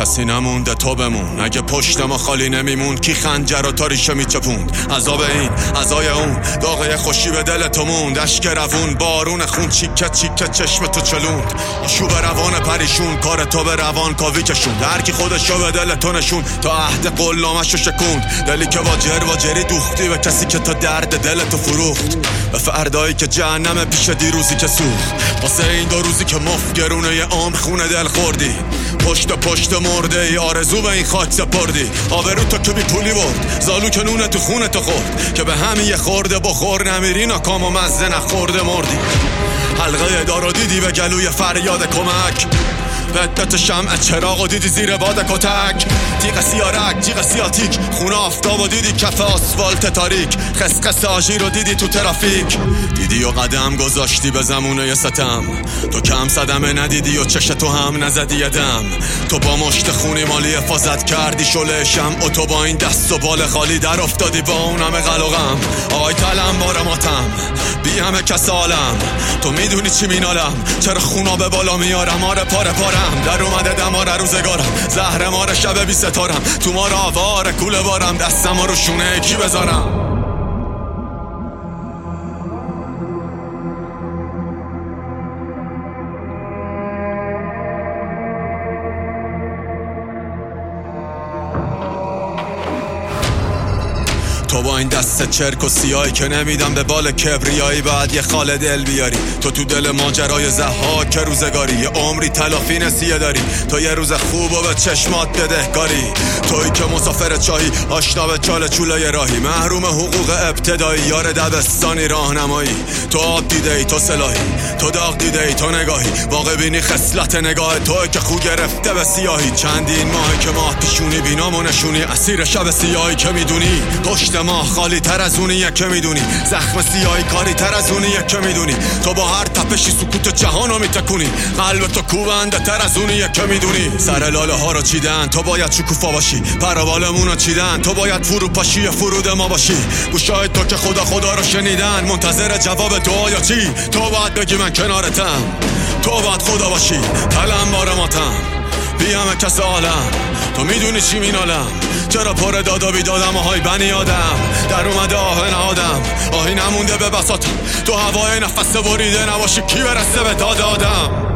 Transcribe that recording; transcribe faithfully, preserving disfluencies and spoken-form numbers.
کسی نمونده تو بمون. اگه پشت ما خالی نمیمون کی خنجر و تاریشه میچپوند؟ عذاب این عذای اون داغه خوشی به دل تو موند. اشک روون بارون خون چیکه چیکه چشم تو چلوند. آشوب روان پریشون کار تو به روان کاوی کشوند. هر کی خودشو به دل تو نشون تا عهد قلامشو شکوند. دلی که با جر و جری دوختی به کسی که تا درد دل تو فروخت. به فردایی که جهنم پیش دیروزی که سوخت. واسه این دو روزی که مفگرونه یه عمر خونه دل خوردی. پشت پشت مرده ای آرزو به این خاک سپردی. آبرو تو که بی پولی برد زالو که نونه تو خونه تو خورد. که به همین یه خورده بخور نمیری ناکام و مزه نخورده مردی. حلقه دارو دیدی به گلوی فریاد کمک. بدت شمع چراغ و دیدی زیر باد کتک. تیغ سیارک جیغ سیاتیک خونه آفتاب و دیدی کف آسفالت تاریک. خسخس آژیر رو دیدی تو ترافیک. دیدی و قدم گذاشتی به زمونه ستم. تو کم صدمه ندیدی و چش تو هم نزدی دم. تو با مشت خونی مالی حفاظت کردی شله شمع. و تو با این دست و بال خالی در افتادی با اون همه قلقم. آی تلم بار ماتم بی همه کسالم. تو میدونی چی مینالم چرا خونا به بالا میارم. آره پاره پارم در اومده دمار روزگارم. زهر مار شب بی ستارم. تو ما را آوار کوله بارم. دستم رو شونه کی بذارم. تو با این دست چرک و سیاهی که نمیدم به بال کبریایی بعد یه خال دل بیاری. تو تو دل ماجرای ضحاک روزگاری یه عمری تلافی نسیه داری. تو یه روز خوب و به چشمات بدهکاری. تویی که مسافر چاهی آشنا به چاله چوله راهی. محروم حقوق ابتدایی یار دبستانی راهنمایی. تو آب دیده ای تو سلاحی. تو داغ دیده ای تو نگاهی. واقع بینی خصلت نگاه توی که خو گرفته به سیاهی. چندین ماه که ماه پیشونی بینام و نشونی. اسیر شب سیاهی که میدونی پشت ما خالی تر از اونیه که میدونی. زخم سیاهی کاری تر از اونیه که میدونی. تو با هر تپشی سکوت جهانو میتکونی. قلب تو کوبنده تر از اونیه که میدونی. سر لاله ها رو چیدن تو باید شکوفا باشی. پروالمون رو چیدن تو باید فروپاشی فرود ما باشی. گوشای تو که خدا خدا رو شنیدن منتظر جواب دعا چی. تو باید بگی من کنارتم. تو باید خدا باشی تلم بار ماتم بی همه کس عالم. تو میدونی چی مینالم چرا پر داد و بیدادم. آهای بنی آدم در اومده آه نهادم. آهی نمونده به بساطم. تو هوای نفس بریده نباشی کی برسه به داد آدم.